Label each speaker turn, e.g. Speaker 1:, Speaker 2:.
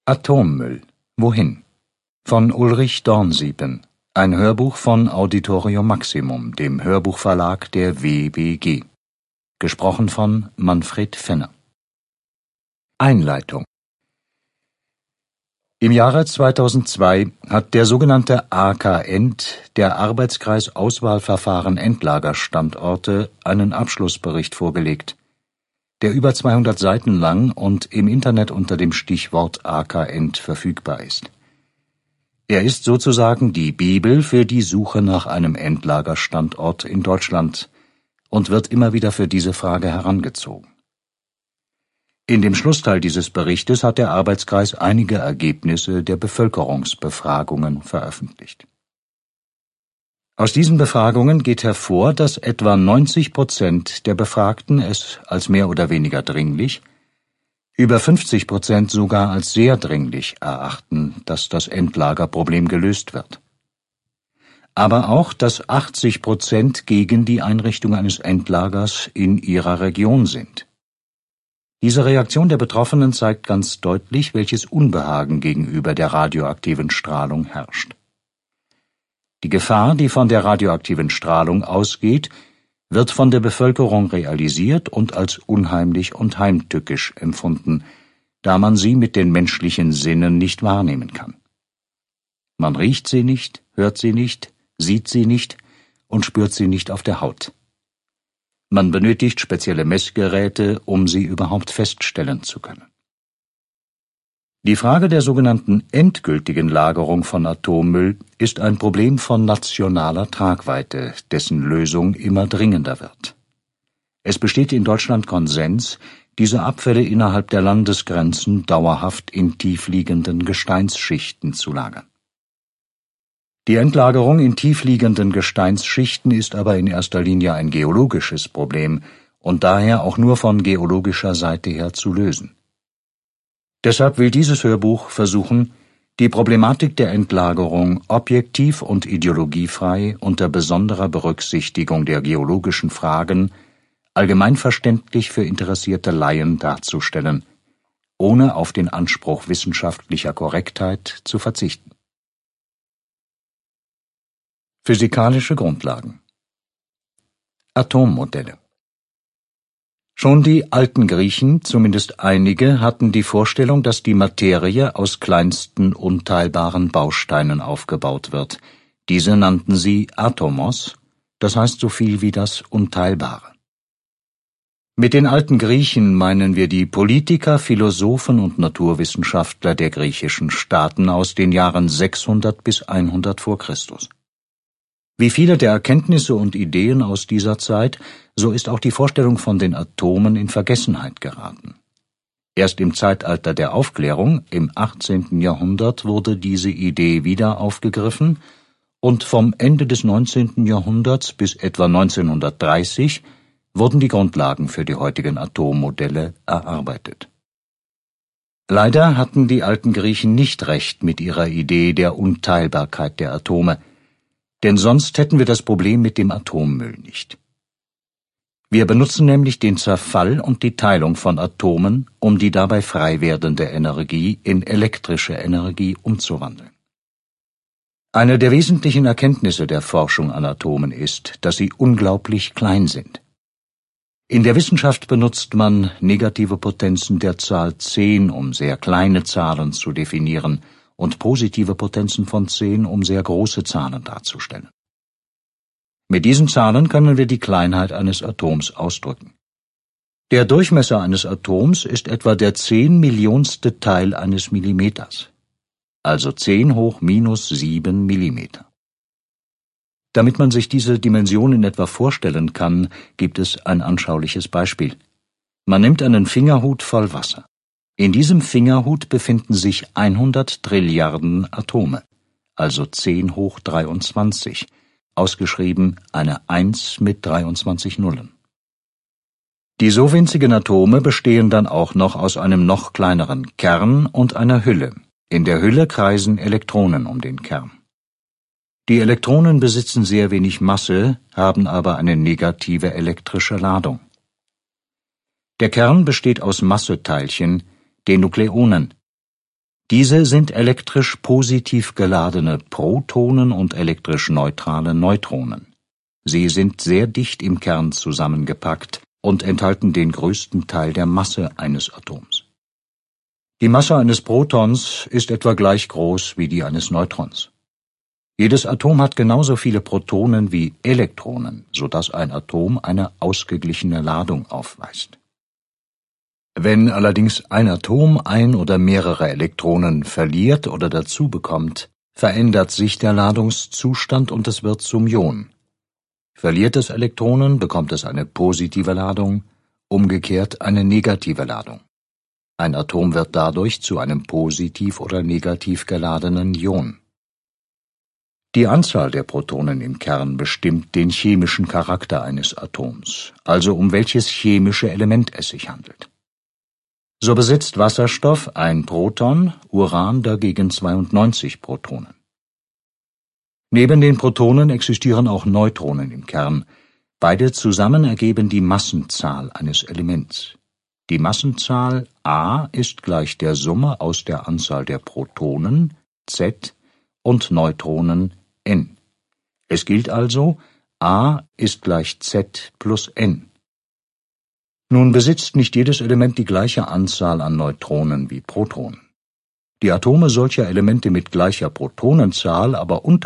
Speaker 1: Atommüll. Wohin? Von Ulrich Dornsiepen. Ein Hörbuch von Auditorium Maximum, dem Hörbuchverlag der WBG. Gesprochen von Manfred Fenner. Einleitung. Im Jahre 2002 hat der sogenannte AK-End, der Arbeitskreis Auswahlverfahren Endlagerstandorte, einen Abschlussbericht vorgelegt, der über 200 Seiten lang und im Internet unter dem Stichwort AK-End verfügbar ist. Er ist sozusagen die Bibel für die Suche nach einem Endlagerstandort in Deutschland und wird immer wieder für diese Frage herangezogen. In dem Schlussteil dieses Berichtes hat der Arbeitskreis einige Ergebnisse der Bevölkerungsbefragungen veröffentlicht. Aus diesen Befragungen geht hervor, dass etwa 90% der Befragten es als mehr oder weniger dringlich, über 50% sogar als sehr dringlich erachten, dass das Endlagerproblem gelöst wird. Aber auch, dass 80% gegen die Einrichtung eines Endlagers in ihrer Region sind. Diese Reaktion der Betroffenen zeigt ganz deutlich, welches Unbehagen gegenüber der radioaktiven Strahlung herrscht. Die Gefahr, die von der radioaktiven Strahlung ausgeht, wird von der Bevölkerung realisiert und als unheimlich und heimtückisch empfunden, da man sie mit den menschlichen Sinnen nicht wahrnehmen kann. Man riecht sie nicht, hört sie nicht, sieht sie nicht und spürt sie nicht auf der Haut. Man benötigt spezielle Messgeräte, um sie überhaupt feststellen zu können. Die Frage der sogenannten endgültigen Lagerung von Atommüll ist ein Problem von nationaler Tragweite, dessen Lösung immer dringender wird. Es besteht in Deutschland Konsens, diese Abfälle innerhalb der Landesgrenzen dauerhaft in tiefliegenden Gesteinsschichten zu lagern. Die Endlagerung in tiefliegenden Gesteinsschichten ist aber in erster Linie ein geologisches Problem und daher auch nur von geologischer Seite her zu lösen. Deshalb will dieses Hörbuch versuchen, die Problematik der Endlagerung objektiv und ideologiefrei unter besonderer Berücksichtigung der geologischen Fragen allgemeinverständlich für interessierte Laien darzustellen, ohne auf den Anspruch wissenschaftlicher Korrektheit zu verzichten. Physikalische Grundlagen. Atommodelle. Schon die alten Griechen, zumindest einige, hatten die Vorstellung, dass die Materie aus kleinsten unteilbaren Bausteinen aufgebaut wird. Diese nannten sie Atomos, das heißt so viel wie das Unteilbare. Mit den alten Griechen meinen wir die Politiker, Philosophen und Naturwissenschaftler der griechischen Staaten aus den Jahren 600 bis 100 vor Christus. Wie viele der Erkenntnisse und Ideen aus dieser Zeit, so ist auch die Vorstellung von den Atomen in Vergessenheit geraten. Erst im Zeitalter der Aufklärung, im 18. Jahrhundert, wurde diese Idee wieder aufgegriffen und vom Ende des 19. Jahrhunderts bis etwa 1930 wurden die Grundlagen für die heutigen Atommodelle erarbeitet. Leider hatten die alten Griechen nicht recht mit ihrer Idee der Unteilbarkeit der Atome, denn sonst hätten wir das Problem mit dem Atommüll nicht. Wir benutzen nämlich den Zerfall und die Teilung von Atomen, um die dabei frei werdende Energie in elektrische Energie umzuwandeln. Eine der wesentlichen Erkenntnisse der Forschung an Atomen ist, dass sie unglaublich klein sind. In der Wissenschaft benutzt man negative Potenzen der Zahl 10, um sehr kleine Zahlen zu definieren, und positive Potenzen von 10, um sehr große Zahlen darzustellen. Mit diesen Zahlen können wir die Kleinheit eines Atoms ausdrücken. Der Durchmesser eines Atoms ist etwa der 10-Millionste Teil eines Millimeters, also 10 hoch minus 7 Millimeter. Damit man sich diese Dimension in etwa vorstellen kann, gibt es ein anschauliches Beispiel. Man nimmt einen Fingerhut voll Wasser. In diesem Fingerhut befinden sich 100 Trilliarden Atome, also 10 hoch 23, ausgeschrieben eine 1 mit 23 Nullen. Die so winzigen Atome bestehen dann auch noch aus einem noch kleineren Kern und einer Hülle. In der Hülle kreisen Elektronen um den Kern. Die Elektronen besitzen sehr wenig Masse, haben aber eine negative elektrische Ladung. Der Kern besteht aus Masseteilchen, den Nukleonen. Diese sind elektrisch positiv geladene Protonen und elektrisch neutrale Neutronen. Sie sind sehr dicht im Kern zusammengepackt und enthalten den größten Teil der Masse eines Atoms. Die Masse eines Protons ist etwa gleich groß wie die eines Neutrons. Jedes Atom hat genauso viele Protonen wie Elektronen, sodass ein Atom eine ausgeglichene Ladung aufweist. Wenn allerdings ein Atom ein oder mehrere Elektronen verliert oder dazu bekommt, verändert sich der Ladungszustand und es wird zum Ion. Verliert es Elektronen, bekommt es eine positive Ladung, umgekehrt eine negative Ladung. Ein Atom wird dadurch zu einem positiv oder negativ geladenen Ion. Die Anzahl der Protonen im Kern bestimmt den chemischen Charakter eines Atoms, also um welches chemische Element es sich handelt. So besitzt Wasserstoff ein Proton, Uran dagegen 92 Protonen. Neben den Protonen existieren auch Neutronen im Kern. Beide zusammen ergeben die Massenzahl eines Elements. Die Massenzahl A ist gleich der Summe aus der Anzahl der Protonen, Z, und Neutronen, N. Es gilt also, A ist gleich Z plus N. Nun besitzt nicht jedes Element die gleiche Anzahl an Neutronen wie Protonen. Die Atome solcher Elemente mit gleicher Protonenzahl, aber